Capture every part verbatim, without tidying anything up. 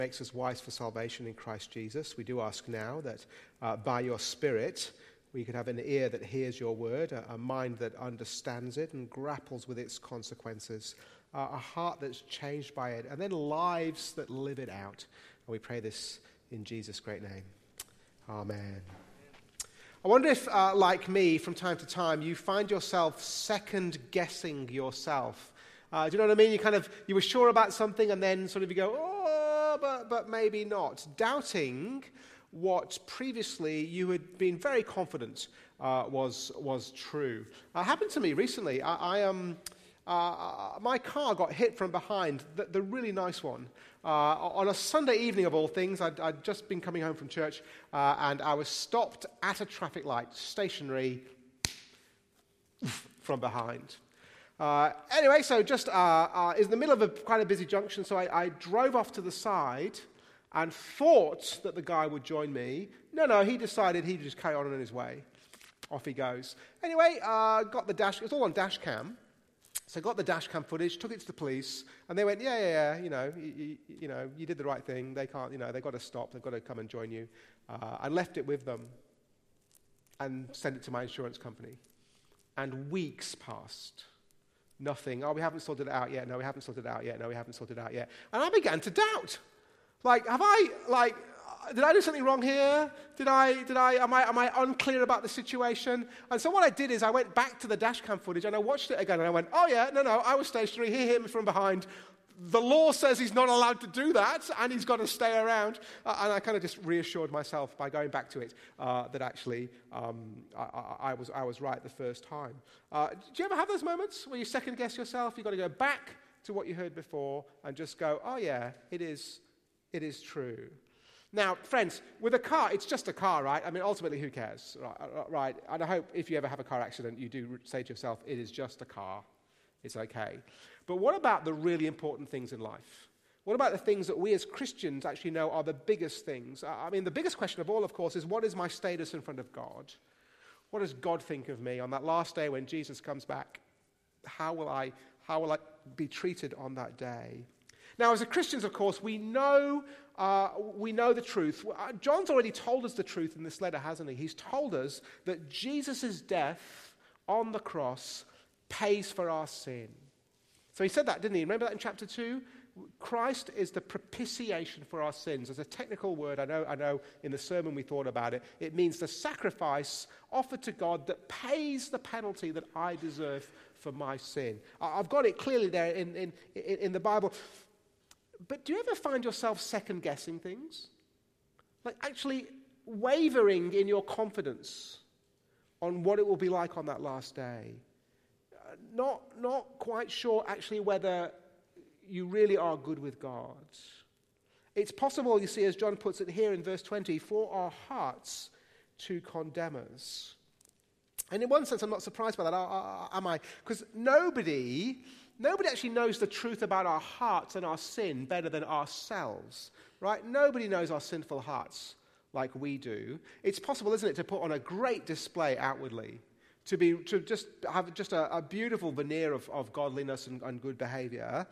makes us wise for salvation in Christ Jesus. We do ask now that uh, by your Spirit we could have an ear that hears your word, a, a mind that understands it and grapples with its consequences, uh, a heart that's changed by it, and then lives that live it out. And we pray this in Jesus' great name. Amen. I wonder if, uh, like me, from time to time, you find yourself second-guessing yourself. Uh, do you know what I mean? You kind of, you were sure about something and then sort of you go, oh, but, but maybe not. Doubting what previously you had been very confident uh, was was true. Uh, happened to me recently. I, I um, uh, my car got hit from behind, the, the really nice one. Uh, on a Sunday evening of all things, I'd, I'd just been coming home from church uh, and I was stopped at a traffic light, stationary, from behind. Uh, anyway, so just uh, uh, in the middle of a quite a busy junction, so I, I drove off to the side and thought that the guy would join me. No, no, he decided he'd just carry on on his way. Off he goes. Anyway, uh, got the dash, it was all on dash cam. So got the dash cam footage, took it to the police, and they went, yeah, yeah, yeah, you know, you, you, you know, you did the right thing. They can't, you know, they've got to stop. They've got to come and join you. Uh, I left it with them and sent it to my insurance company. And weeks passed. Nothing. Oh, we haven't sorted it out yet. No, we haven't sorted it out yet. No, we haven't sorted it out yet. And I began to doubt. Like, have I, like, did I do something wrong here? Did I, did I, am I, am I unclear about the situation? And so what I did is I went back to the dash cam footage and I watched it again and I went, oh yeah, no, no, I was stationary. He hit me from behind. The law says he's not allowed to do that and he's got to stay around. Uh, and I kind of just reassured myself by going back to it uh, that actually um, I, I, I, was, I was right the first time. Uh, do you ever have those moments where you second guess yourself? You've got to go back to what you heard before and just go, oh yeah, it is, it is true. Now, friends, with a car, it's just a car, right? I mean, ultimately, who cares, right? right? And I hope if you ever have a car accident, you do say to yourself, it is just a car. It's okay. But what about the really important things in life? What about the things that we as Christians actually know are the biggest things? I mean, the biggest question of all, of course, is what is my status in front of God? What does God think of me on that last day when Jesus comes back? How will I, how will I be treated on that day? Now, as Christians, of course, we know uh, we know the truth. John's already told us the truth in this letter, hasn't he? He's told us that Jesus' death on the cross pays for our sin. So he said that, didn't he? Remember that in chapter two? Christ is the propitiation for our sins. There's a technical word, I know, I know in the sermon we thought about it. It means the sacrifice offered to God that pays the penalty that I deserve for my sin. I've got it clearly there in, in, in the Bible. But do you ever find yourself second-guessing things? Like actually wavering in your confidence on what it will be like on that last day? Uh, not, not quite sure actually whether you really are good with God. It's possible, you see, as John puts it here in verse twenty, for our hearts to condemn us. And in one sense, I'm not surprised by that, am I? Because nobody... Nobody actually knows the truth about our hearts and our sin better than ourselves, right? Nobody knows our sinful hearts like we do. It's possible, isn't it, to put on a great display outwardly, to be to just have just a, a beautiful veneer of, of godliness and, and good behavior,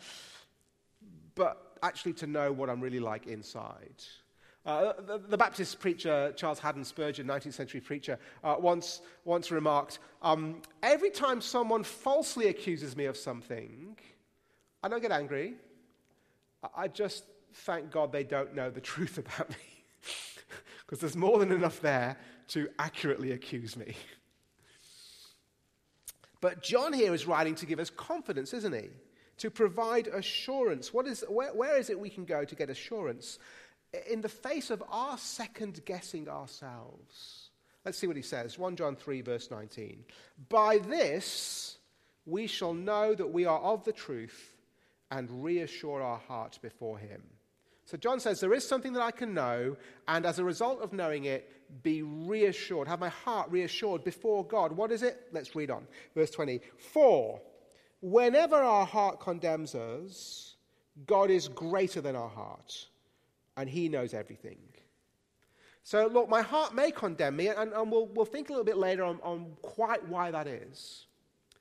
but actually to know what I'm really like inside. Uh, the, the Baptist preacher, Charles Haddon Spurgeon, nineteenth century preacher, uh, once, once remarked, um, every time someone falsely accuses me of something, I don't get angry. I, I just thank God they don't know the truth about me. Because there's more than enough there to accurately accuse me. But John here is writing to give us confidence, isn't he? To provide assurance. What is, where, where is it we can go to get assurance? In the face of our second-guessing ourselves. Let's see what he says. First John three, verse nineteen. By this we shall know that we are of the truth and reassure our hearts before him. So John says there is something that I can know, and as a result of knowing it, be reassured, have my heart reassured before God. What is it? Let's read on. Verse twenty. For whenever our heart condemns us, God is greater than our heart, and he knows everything. So look, my heart may condemn me, and, and we'll, we'll think a little bit later on, on quite why that is.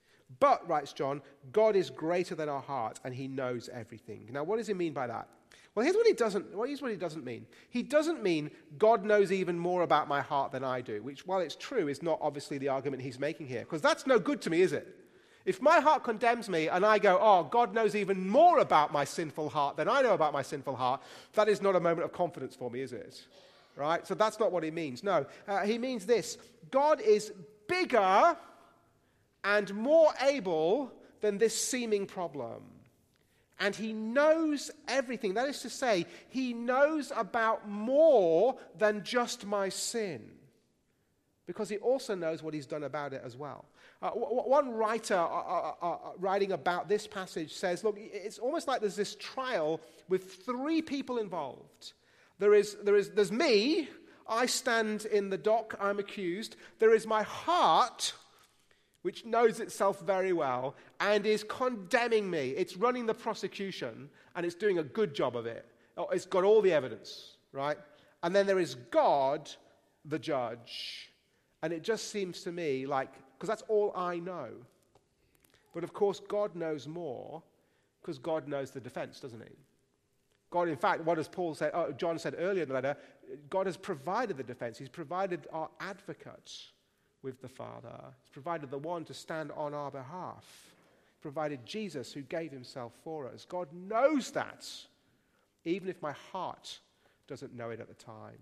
But, writes John, God is greater than our heart, and he knows everything. Now, what does he mean by that? Well, here's what he doesn't, well, here's what he doesn't mean. He doesn't mean God knows even more about my heart than I do, which, while it's true, is not obviously the argument he's making here, because that's no good to me, is it? If my heart condemns me and I go, oh, God knows even more about my sinful heart than I know about my sinful heart, that is not a moment of confidence for me, is it? Right? So that's not what he means. No, uh, he means this. God is bigger and more able than this seeming problem. And he knows everything. That is to say, he knows about more than just my sin. Because he also knows what he's done about it as well. Uh, w- one writer uh, uh, uh, writing about this passage says, look, it's almost like there's this trial with three people involved. There is, there is, there's me. I stand in the dock. I'm accused. There is my heart, which knows itself very well and is condemning me. It's running the prosecution, and it's doing a good job of it. It's got all the evidence, right? And then there is God, the judge. And it just seems to me like, because that's all I know. But of course, God knows more, because God knows the defense, doesn't he? God, in fact, what does Paul say? Oh, John said earlier in the letter, God has provided the defense. He's provided our advocate with the Father. He's provided the one to stand on our behalf. He's provided Jesus who gave himself for us. God knows that, even if my heart doesn't know it at the time.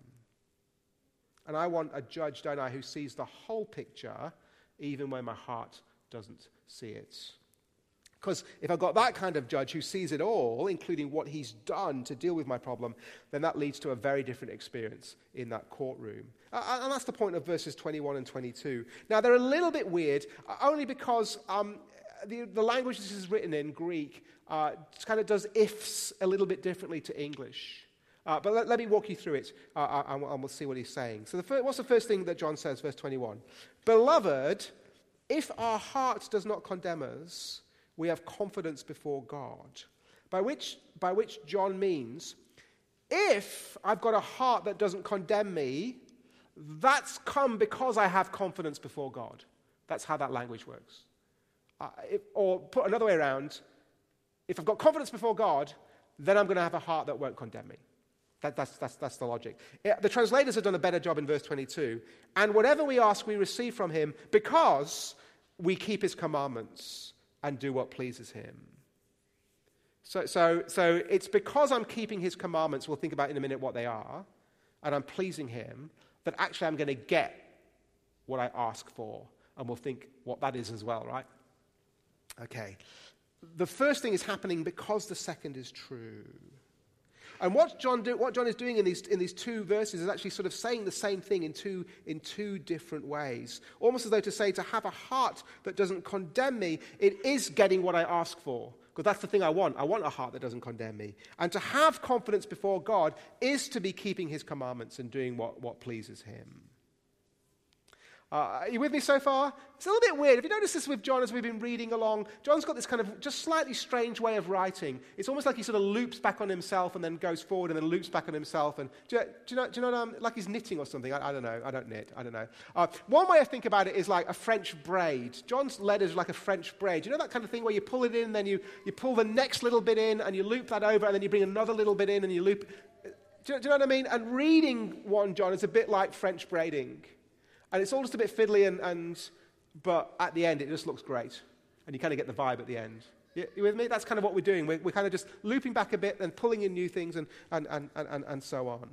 And I want a judge, don't I, who sees the whole picture, even when my heart doesn't see it. Because if I've got that kind of judge who sees it all, including what he's done to deal with my problem, then that leads to a very different experience in that courtroom. Uh, and that's the point of verses twenty-one and twenty-two. Now, they're a little bit weird, uh, only because um, the, the language this is written in, Greek, uh, kind of does ifs a little bit differently to English. Uh, but let, let me walk you through it, uh, and, and we'll see what he's saying. So the fir- what's the first thing that John says, verse twenty-one? Beloved, if our heart does not condemn us, we have confidence before God. By which, by which John means, if I've got a heart that doesn't condemn me, that's come because I have confidence before God. That's how that language works. Uh, if, or put another way around, if I've got confidence before God, then I'm going to have a heart that won't condemn me. That, that's, that's, that's the logic. Yeah, the translators have done a better job in verse twenty-two. And whatever we ask, we receive from him because we keep his commandments and do what pleases him. So, so, so it's because I'm keeping his commandments, we'll think about in a minute what they are, and I'm pleasing him, that actually I'm going to get what I ask for. And we'll think what that is as well, right? Okay. The first thing is happening because the second is true. And what John do, what John is doing in these in these two verses is actually sort of saying the same thing in two in two different ways. Almost as though to say, to have a heart that doesn't condemn me, it is getting what I ask for. Because that's the thing I want. I want a heart that doesn't condemn me. And to have confidence before God is to be keeping his commandments and doing what, what pleases him. Uh, are you with me so far? It's a little bit weird. If you notice this with John as we've been reading along, John's got this kind of just slightly strange way of writing. It's almost like he sort of loops back on himself and then goes forward and then loops back on himself. And do you, do you know, do you know um, like he's knitting or something? I, I don't know. I don't knit. I don't know. Uh, one way I think about it is like a French braid. John's letters are like a French braid. You know that kind of thing where you pull it in, then you, you pull the next little bit in and you loop that over and then you bring another little bit in and you loop. Do you, do you know what I mean? And reading First John is a bit like French braiding. And it's all just a bit fiddly, and, and but at the end, it just looks great. And you kind of get the vibe at the end. You, you with me? That's kind of what we're doing. We're, we're kind of just looping back a bit and pulling in new things and, and, and, and, and so on.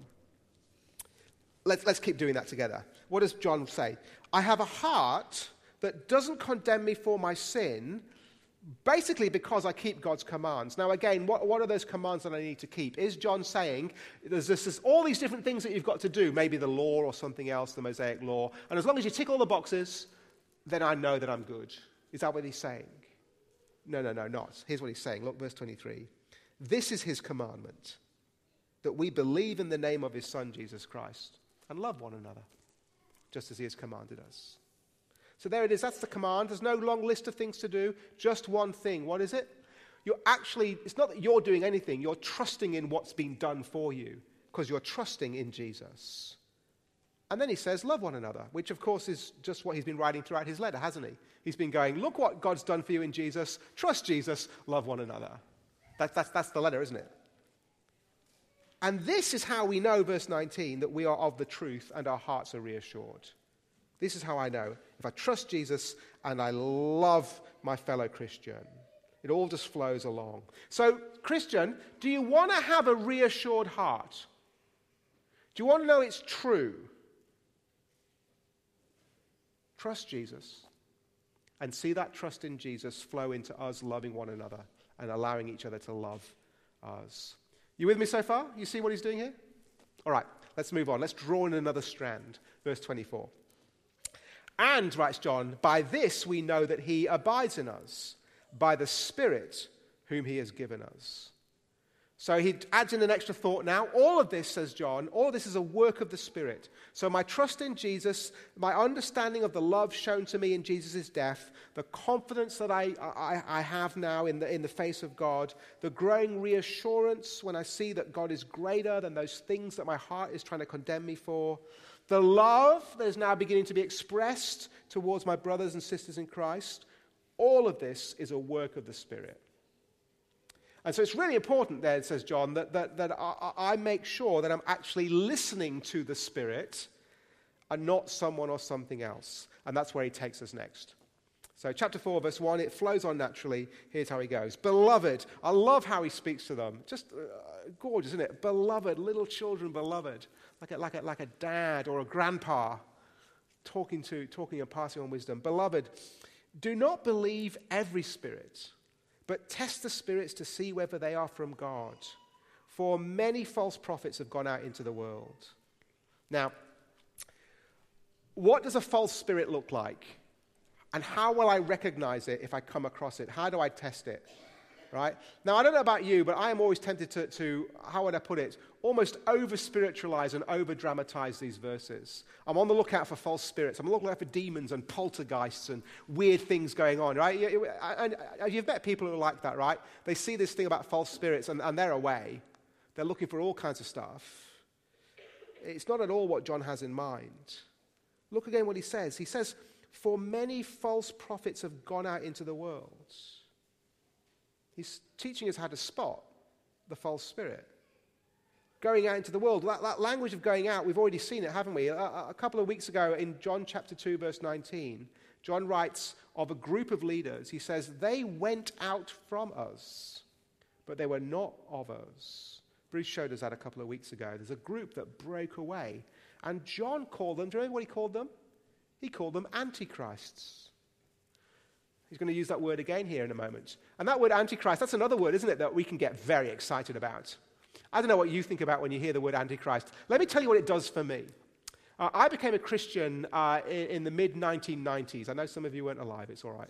Let's, let's keep doing that together. What does John say? I have a heart that doesn't condemn me for my sin, basically because I keep God's commands. Now again, what, what are those commands that I need to keep? Is John saying, there's, this, there's all these different things that you've got to do, maybe the law or something else, the Mosaic law, and as long as you tick all the boxes, then I know that I'm good. Is that what he's saying? No, no, no, not. Here's what he's saying. Look, verse twenty-three. This is his commandment, that we believe in the name of his Son, Jesus Christ, and love one another, just as he has commanded us. So there it is. That's the command. There's no long list of things to do. Just one thing. What is it? You're actually, it's not that you're doing anything. You're trusting in what's been done for you because you're trusting in Jesus. And then he says, love one another, which of course is just what he's been writing throughout his letter, hasn't he? He's been going, look what God's done for you in Jesus. Trust Jesus. Love one another. That, that's, that's the letter, isn't it? And this is how we know, verse nineteen, that we are of the truth and our hearts are reassured. This is how I know. If I trust Jesus and I love my fellow Christian, it all just flows along. So, Christian, do you want to have a reassured heart? Do you want to know it's true? Trust Jesus and see that trust in Jesus flow into us loving one another and allowing each other to love us. You with me so far? You see what he's doing here? All right, let's move on. Let's draw in another strand. Verse twenty-four. And, writes John, by this we know that he abides in us, by the Spirit whom he has given us. So he adds in an extra thought now. All of this, says John, all of this is a work of the Spirit. So my trust in Jesus, my understanding of the love shown to me in Jesus' death, the confidence that I, I, I have now in the, in the face of God, the growing reassurance when I see that God is greater than those things that my heart is trying to condemn me for, the love that is now beginning to be expressed towards my brothers and sisters in Christ, all of this is a work of the Spirit. And so it's really important there, says John, that, that, that I, I make sure that I'm actually listening to the Spirit and not someone or something else. And that's where he takes us next. So chapter four, verse one, it flows on naturally. Here's how he goes. Beloved, I love how he speaks to them. Just uh, gorgeous, isn't it? Beloved, little children, beloved. Like a, like a, like a dad or a grandpa talking to, talking and passing on wisdom. Beloved, do not believe every spirit, but test the spirits to see whether they are from God. For many false prophets have gone out into the world. Now, what does a false spirit look like? And how will I recognize it if I come across it? How do I test it? Right? Now, I don't know about you, but I am always tempted to, to how would I put it, almost over-spiritualize and over-dramatize these verses. I'm on the lookout for false spirits. I'm on the lookout for demons and poltergeists and weird things going on, right? And you've met people who are like that, right? They see this thing about false spirits and, and they're away. They're looking for all kinds of stuff. It's not at all what John has in mind. Look again what he says. He says, for many false prophets have gone out into the world. He's teaching us how to spot the false spirit. Going out into the world. That, that language of going out, we've already seen it, haven't we? A, a couple of weeks ago in John chapter two, verse nineteen, John writes of a group of leaders. He says, they went out from us, but they were not of us. Bruce showed us that a couple of weeks ago. There's a group that broke away. And John called them, do you remember what he called them? He called them antichrists. He's going to use that word again here in a moment. And that word antichrist, that's another word, isn't it, that we can get very excited about. I don't know what you think about when you hear the word antichrist. Let me tell you what it does for me. Uh, I became a Christian uh, in, in the mid nineteen nineties. I know some of you weren't alive, it's all right.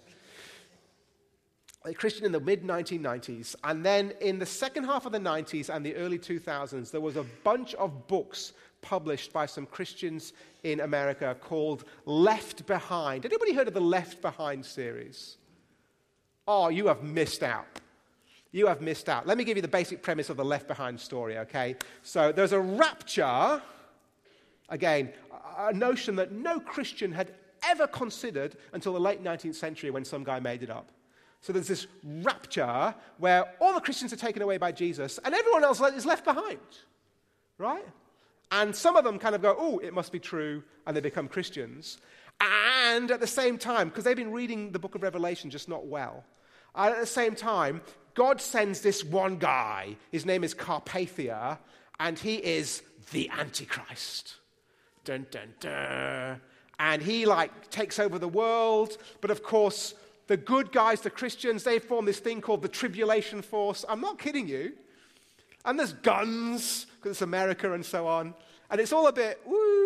A Christian in the mid nineteen nineties. And then in the second half of the nineties and the early two thousands, there was a bunch of books published by some Christians in America called Left Behind. Anybody heard of the Left Behind series? Oh, you have missed out. You have missed out. Let me give you the basic premise of the Left Behind story, okay? So there's a rapture, again, a notion that no Christian had ever considered until the late nineteenth century when some guy made it up. So there's this rapture where all the Christians are taken away by Jesus and everyone else is left behind, right? And some of them kind of go, oh, it must be true, and they become Christians. And at the same time, because they've been reading the book of Revelation just not well, and at the same time, God sends this one guy. His name is Carpathia, and he is the Antichrist. Dun, dun, dun. And he, like, takes over the world. But, of course, the good guys, the Christians, they form this thing called the Tribulation Force. I'm not kidding you. And there's guns, because it's America and so on. And it's all a bit, woo.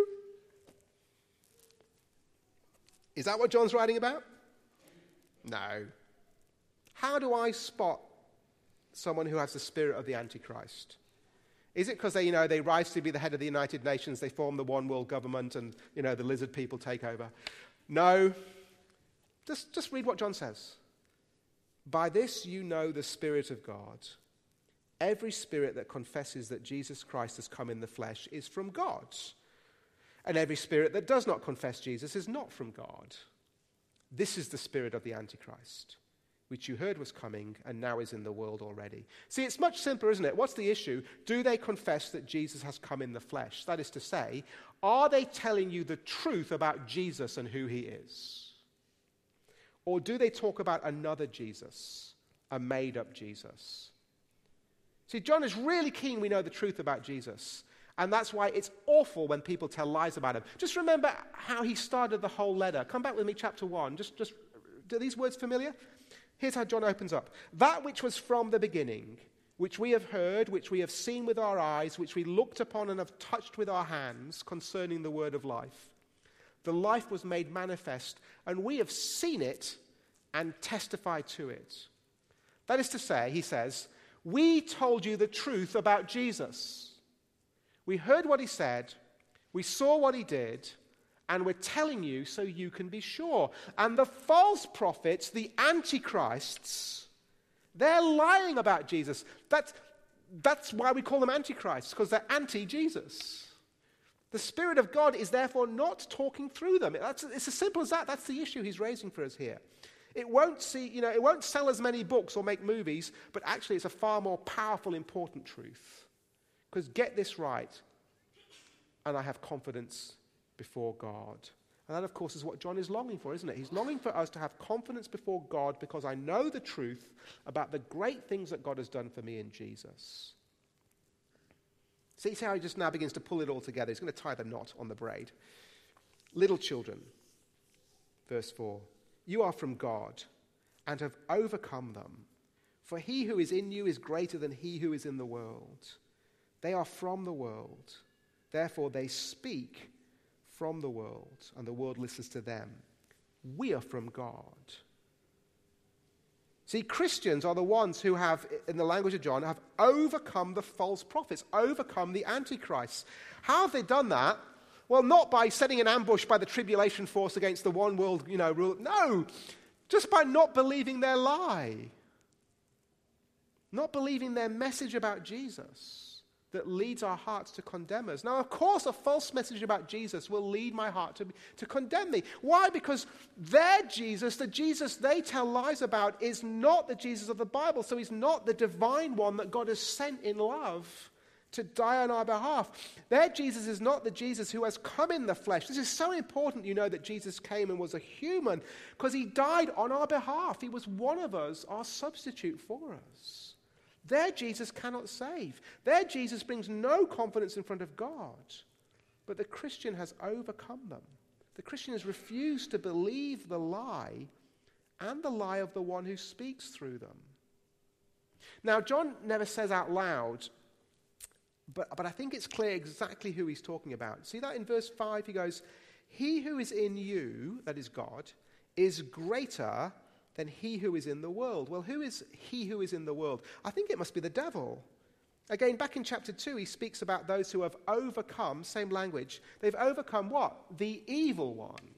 Is that what John's writing about? No. How do I spot someone who has the spirit of the Antichrist? Is it because they, you know, they rise to be the head of the United Nations, they form the one world government, and, you know, the lizard people take over? No. Just, just read what John says. By this you know the Spirit of God. Every spirit that confesses that Jesus Christ has come in the flesh is from God. And every spirit that does not confess Jesus is not from God. This is the spirit of the Antichrist. which you heard was coming and now is in the world already. See, it's much simpler, isn't it? What's the issue? Do they confess that Jesus has come in the flesh? That is to say, are they telling you the truth about Jesus and who he is? Or do they talk about another Jesus, a made-up Jesus? See, John is really keen we know the truth about Jesus. And that's why it's awful when people tell lies about him. Just remember how he started the whole letter. Come back with me, chapter one. Just, just, are these words familiar? Here's how John opens up. That which was from the beginning, which we have heard, which we have seen with our eyes, which we looked upon and have touched with our hands concerning the word of life. The life was made manifest, and we have seen it and testify to it. That is to say, he says, we told you the truth about Jesus. We heard what he said, we saw what he did, and we're telling you so you can be sure. And the false prophets, the antichrists, they're lying about Jesus. That's, that's why we call them antichrists, because they're anti-Jesus. The Spirit of God is therefore not talking through them. That's, it's as simple as that. That's the issue he's raising for us here. It won't see, you know, it won't sell as many books or make movies, but actually it's a far more powerful, important truth. Because get this right, and I have confidence before God. And that, of course, is what John is longing for, isn't it? He's longing for us to have confidence before God because I know the truth about the great things that God has done for me in Jesus. See how he just now begins to pull it all together. He's going to tie the knot on the braid. Little children, verse four, you are from God and have overcome them. For he who is in you is greater than he who is in the world. They are from the world. Therefore they speak from the world, and the world listens to them. We are from God. See, Christians are the ones who have, in the language of John, have overcome the false prophets, overcome the antichrists. How have they done that? Well, not by setting an ambush by the tribulation force against the one world, you know, rule. No, just by not believing their lie. Not believing their message about Jesus that leads our hearts to condemn us. Now, of course, a false message about Jesus will lead my heart to, to condemn me. Why? Because their Jesus, the Jesus they tell lies about, is not the Jesus of the Bible. So he's not the divine one that God has sent in love to die on our behalf. Their Jesus is not the Jesus who has come in the flesh. This is so important, you know, that Jesus came and was a human, because he died on our behalf. He was one of us, our substitute for us. Their Jesus cannot save. Their Jesus brings no confidence in front of God. But the Christian has overcome them. The Christian has refused to believe the lie and the lie of the one who speaks through them. Now, John never says out loud, but, but I think it's clear exactly who he's talking about. See that in verse five? He goes, he who is in you, that is God, is greater than he who is in the world. Well, who is he who is in the world? I think it must be the devil. Again, back in chapter two, he speaks about those who have overcome, same language, they've overcome what? The evil one.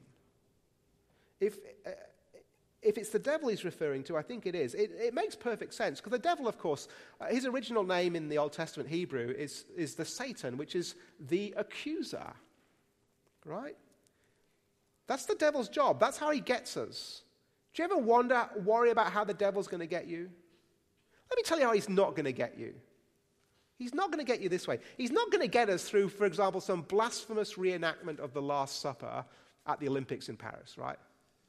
If, uh, if it's the devil he's referring to, I think it is. It, it makes perfect sense, because the devil, of course, uh, his original name in the Old Testament Hebrew is, is the Satan, which is the accuser, right? That's the devil's job. That's how he gets us. Do you ever wonder, worry about how the devil's going to get you? Let me tell you how he's not going to get you. He's not going to get you this way. He's not going to get us through, for example, some blasphemous reenactment of the Last Supper at the Olympics in Paris, right?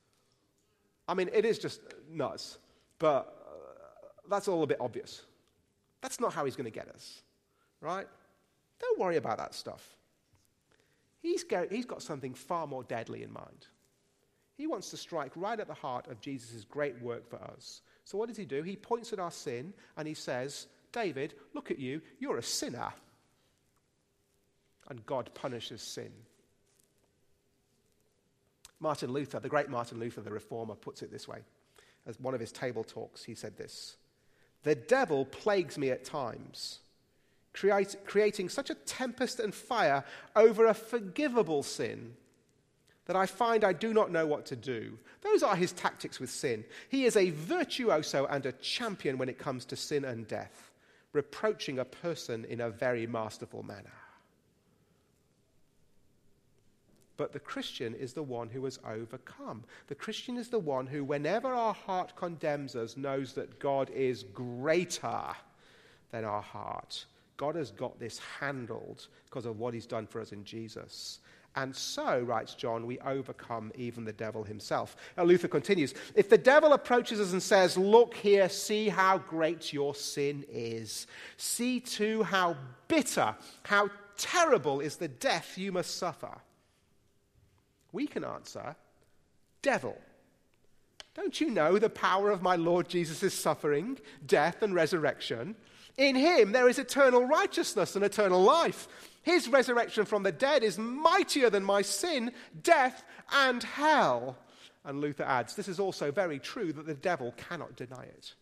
I mean, it is just nuts, but uh, that's all a bit obvious. That's not how he's going to get us, right? Don't worry about that stuff. He's go- he's got something far more deadly in mind. He wants to strike right at the heart of Jesus' great work for us. So what does he do? He points at our sin and he says, David, look at you, you're a sinner. And God punishes sin. Martin Luther, the great Martin Luther, the reformer, puts it this way. As one of his table talks, he said this: the devil plagues me at times, create, creating such a tempest and fire over a forgivable sin that I find I do not know what to do. Those are his tactics with sin. He is a virtuoso and a champion when it comes to sin and death, reproaching a person in a very masterful manner. But the Christian is the one who has overcome. The Christian is the one who, whenever our heart condemns us, knows that God is greater than our heart. God has got this handled because of what he's done for us in Jesus. And so, writes John, we overcome even the devil himself. Now, Luther continues, if the devil approaches us and says, look here, see how great your sin is. See too how bitter, how terrible is the death you must suffer. We can answer, devil, don't you know the power of my Lord Jesus' suffering, death, and resurrection? In him there is eternal righteousness and eternal life. His resurrection from the dead is mightier than my sin, death, and hell. And Luther adds, this is also very true that the devil cannot deny it.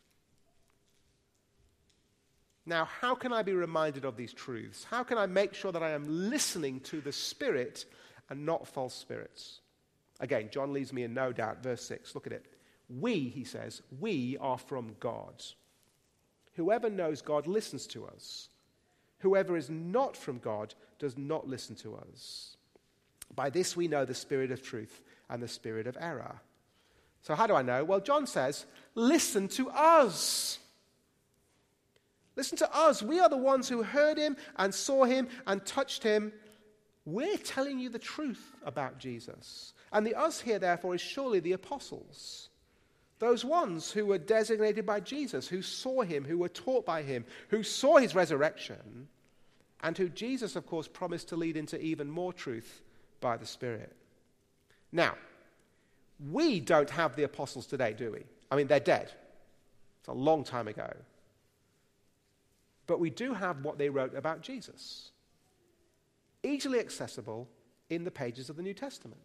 Now, how can I be reminded of these truths? How can I make sure that I am listening to the Spirit and not false spirits? Again, John leaves me in no doubt. Verse six, look at it. We, he says, we are from God. Whoever knows God listens to us. Whoever is not from God does not listen to us. By this we know the spirit of truth and the spirit of error. So how do I know? Well, John says, listen to us. Listen to us. We are the ones who heard him and saw him and touched him. We're telling you the truth about Jesus. And the us here, therefore, is surely the apostles. Those ones who were designated by Jesus, who saw him, who were taught by him, who saw his resurrection, and who Jesus, of course, promised to lead into even more truth by the Spirit. Now, we don't have the apostles today, do we? I mean, they're dead. It's a long time ago. But we do have what they wrote about Jesus. Easily accessible in the pages of the New Testament.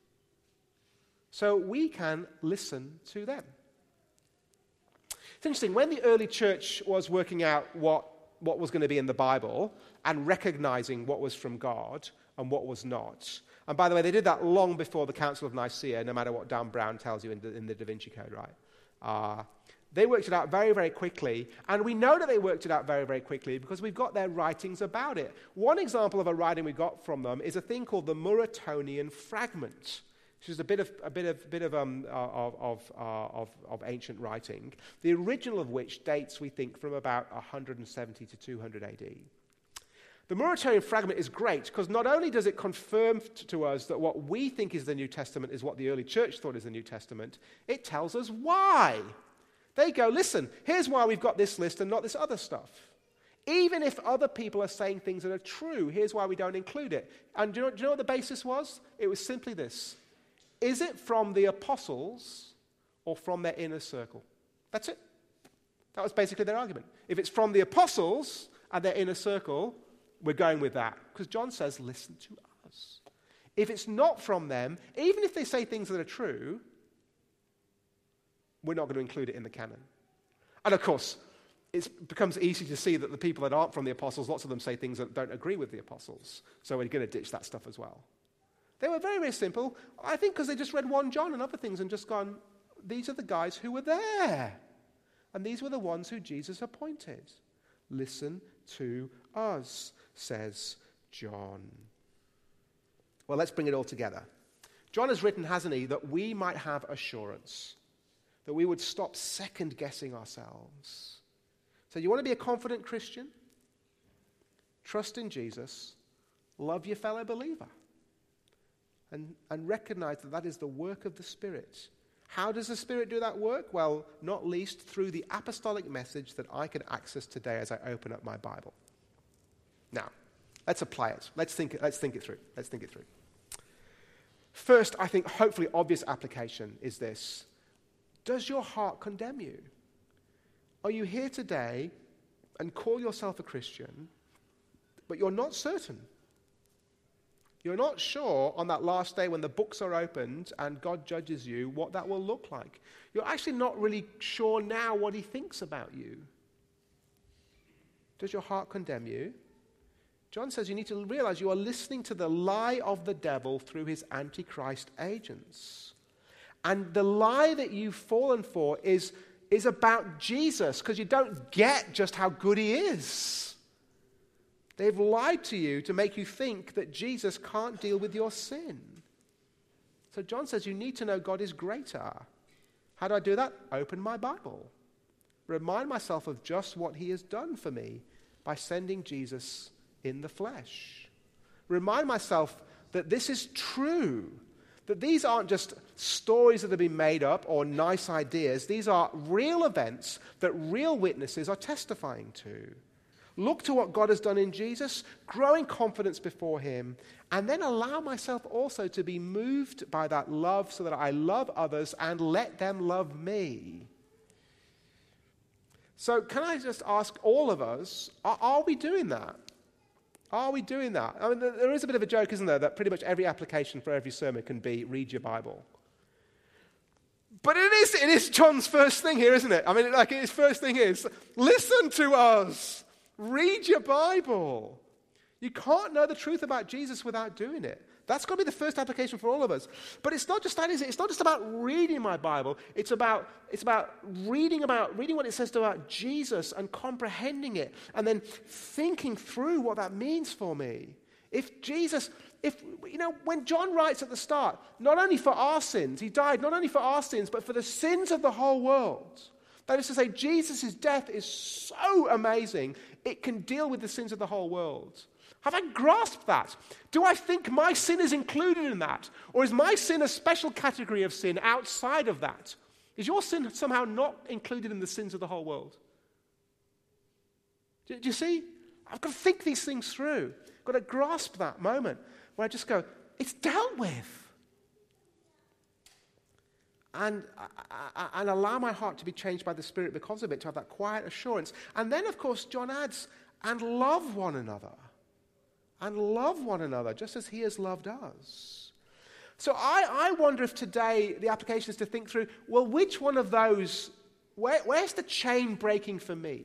So we can listen to them. It's interesting, when the early church was working out what, what was going to be in the Bible and recognizing what was from God and what was not, and by the way, they did that long before the Council of Nicaea, no matter what Dan Brown tells you in the, in the Da Vinci Code, right? Uh, they worked it out very, very quickly, and we know that they worked it out very, very quickly because we've got their writings about it. One example of a writing we got from them is a thing called the Muratorian Fragment, which is a bit of a bit of bit of um uh, of of, uh, of of ancient writing. The original of which dates, we think, from about one hundred seventy to two hundred A D. The Muratorian Fragment is great because not only does it confirm t- to us that what we think is the New Testament is what the early church thought is the New Testament, it tells us why. They go, listen, here's why we've got this list and not this other stuff. Even if other people are saying things that are true, here's why we don't include it. And do you know, do you know what the basis was? It was simply this. Is it from the apostles or from their inner circle? That's it. That was basically their argument. If it's from the apostles and their inner circle, we're going with that. Because John says, listen to us. If it's not from them, even if they say things that are true, we're not going to include it in the canon. And of course, it becomes easy to see that the people that aren't from the apostles, lots of them say things that don't agree with the apostles. So we're going to ditch that stuff as well. They were very, very simple. I think because they just read First John and other things and just gone, these are the guys who were there. And these were the ones who Jesus appointed. Listen to us, says John. Well, let's bring it all together. John has written, hasn't he, that we might have assurance, that we would stop second-guessing ourselves. So you want to be a confident Christian? Trust in Jesus. Love your fellow believer. And, and recognize that that is the work of the Spirit. How does the Spirit do that work? Well, not least through the apostolic message that I can access today as I open up my Bible. Now, let's apply it. Let's think, let's think it through. Let's think it through. First, I think hopefully obvious application is this. Does your heart condemn you? Are you here today and call yourself a Christian, but you're not certain? You're not sure on that last day when the books are opened and God judges you what that will look like. You're actually not really sure now what he thinks about you. Does your heart condemn you? John says you need to realize you are listening to the lie of the devil through his antichrist agents. And the lie that you've fallen for is, is about Jesus, because you don't get just how good he is. They've lied to you to make you think that Jesus can't deal with your sin. So John says you need to know God is greater. How do I do that? Open my Bible. Remind myself of just what he has done for me by sending Jesus in the flesh. Remind myself that this is true. That these aren't just stories that have been made up or nice ideas. These are real events that real witnesses are testifying to. Look to what God has done in Jesus, grow in confidence before him, and then allow myself also to be moved by that love so that I love others and let them love me. So can I just ask all of us, are, are we doing that? Are we doing that? I mean, there is a bit of a joke, isn't there, that pretty much every application for every sermon can be read your Bible. But it is, it is John's first thing here, isn't it? I mean, like his first thing is, listen to us. Read your Bible. You can't know the truth about Jesus without doing it. That's got to be the first application for all of us. But it's not just that, is it? It's not just about reading my Bible. It's about, it's about reading about reading what it says about Jesus and comprehending it and then thinking through what that means for me. If Jesus, if, you know, when John writes at the start, not only for our sins, he died not only for our sins, but for the sins of the whole world. That is to say, Jesus' death is so amazing, it can deal with the sins of the whole world. Have I grasped that? Do I think my sin is included in that? Or is my sin a special category of sin outside of that? Is your sin somehow not included in the sins of the whole world? Do, do you see? I've got to think these things through. I've got to grasp that moment where I just go, it's dealt with. And, and allow my heart to be changed by the Spirit because of it, to have that quiet assurance. And then, of course, John adds, and love one another. And love one another, just as he has loved us. So I, I wonder if today the application is to think through, well, which one of those, where, where's the chain breaking for me?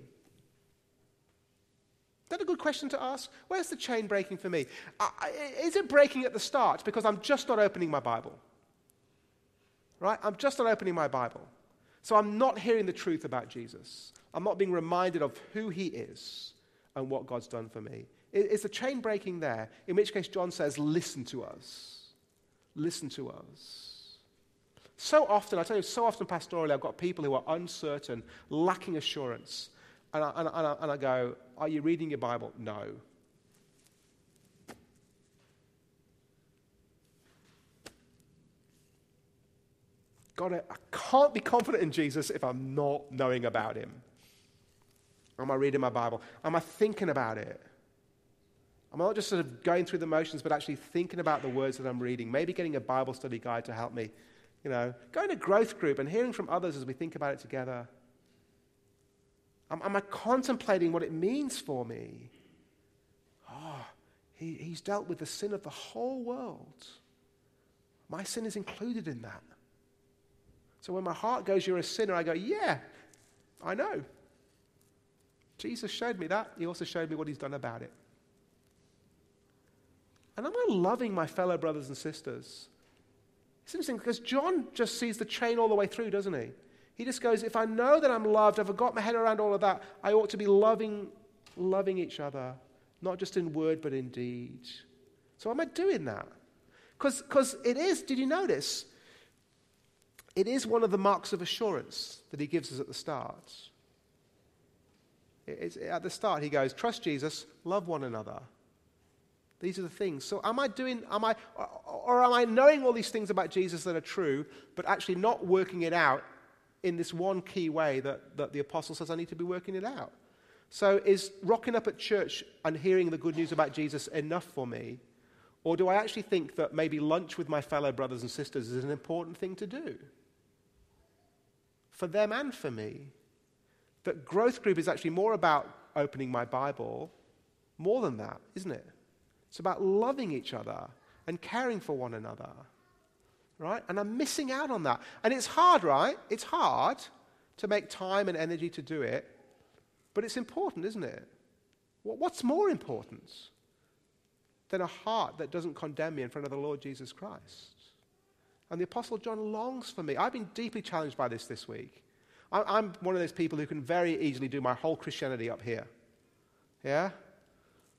Is that a good question to ask? Where's the chain breaking for me? I, is it breaking at the start because I'm just not opening my Bible? Right? I'm just not opening my Bible. So I'm not hearing the truth about Jesus. I'm not being reminded of who he is and what God's done for me. Is the chain breaking there? In which case John says, listen to us. Listen to us. So often, I tell you, so often pastorally, I've got people who are uncertain, lacking assurance. And I, and I, and I, and I go, are you reading your Bible? No. God, I can't be confident in Jesus if I'm not knowing about him. Am I reading my Bible? Am I thinking about it? Am I not just sort of going through the motions, but actually thinking about the words that I'm reading? Maybe getting a Bible study guide to help me. You know, going to growth group and hearing from others as we think about it together. Am, am I contemplating what it means for me? Oh, he, he's dealt with the sin of the whole world. My sin is included in that. So when my heart goes, you're a sinner, I go, yeah, I know. Jesus showed me that. He also showed me what he's done about it. And am I loving my fellow brothers and sisters? It's interesting because John just sees the chain all the way through, doesn't he? He just goes, if I know that I'm loved, I've got my head around all of that, I ought to be loving, loving each other, not just in word but in deed. So am I doing that? Because it is, did you notice? It is one of the marks of assurance that he gives us at the start. It's, at the start, he goes, trust Jesus, love one another. These are the things. So am I doing, am I, or, or am I knowing all these things about Jesus that are true, but actually not working it out in this one key way that, that the apostle says I need to be working it out? So is rocking up at church and hearing the good news about Jesus enough for me? Or do I actually think that maybe lunch with my fellow brothers and sisters is an important thing to do? For them and for me. That growth group is actually more about opening my Bible, more than that, isn't it? It's about loving each other and caring for one another, right? And I'm missing out on that. And it's hard, right? It's hard to make time and energy to do it, but it's important, isn't it? What's more important than a heart that doesn't condemn me in front of the Lord Jesus Christ? And the Apostle John longs for me. I've been deeply challenged by this this week. I'm one of those people who can very easily do my whole Christianity up here. Yeah?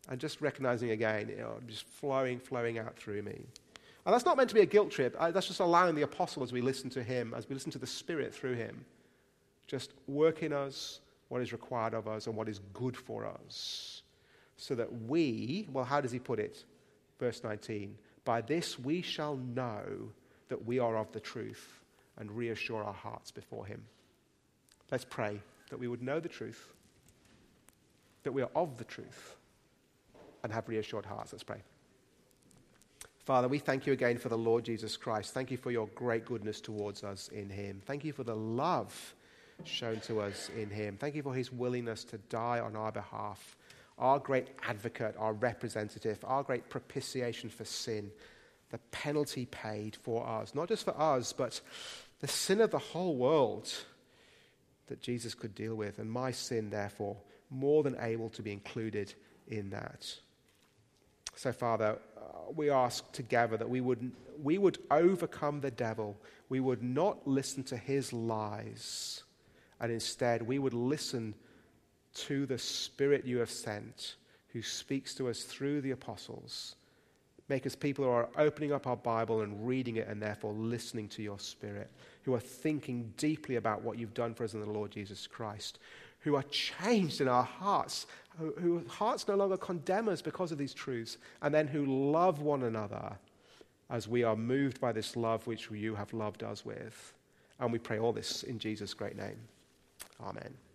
And just recognizing again, you know, just flowing, flowing out through me. And that's not meant to be a guilt trip. Uh, that's just allowing the apostle, as we listen to him, as we listen to the Spirit through him, just work in us what is required of us and what is good for us. So that we, well, how does he put it? Verse nineteen, by this we shall know that we are of the truth and reassure our hearts before him. Let's pray that we would know the truth, that we are of the truth, and have reassured hearts. Let's pray. Father, we thank you again for the Lord Jesus Christ. Thank you for your great goodness towards us in him. Thank you for the love shown to us in him. Thank you for his willingness to die on our behalf, our great advocate, our representative, our great propitiation for sin, the penalty paid for us, not just for us, but the sin of the whole world that Jesus could deal with, and my sin, therefore, more than able to be included in that. So, Father, uh, we ask together that we would, we would overcome the devil. We would not listen to his lies, and instead we would listen to the Spirit you have sent, who speaks to us through the apostles. Make us people who are opening up our Bible and reading it, and therefore listening to your Spirit, who are thinking deeply about what you've done for us in the Lord Jesus Christ, who are changed in our hearts, who, whose hearts no longer condemn us because of these truths, and then who love one another as we are moved by this love which you have loved us with. And we pray all this in Jesus' great name. Amen.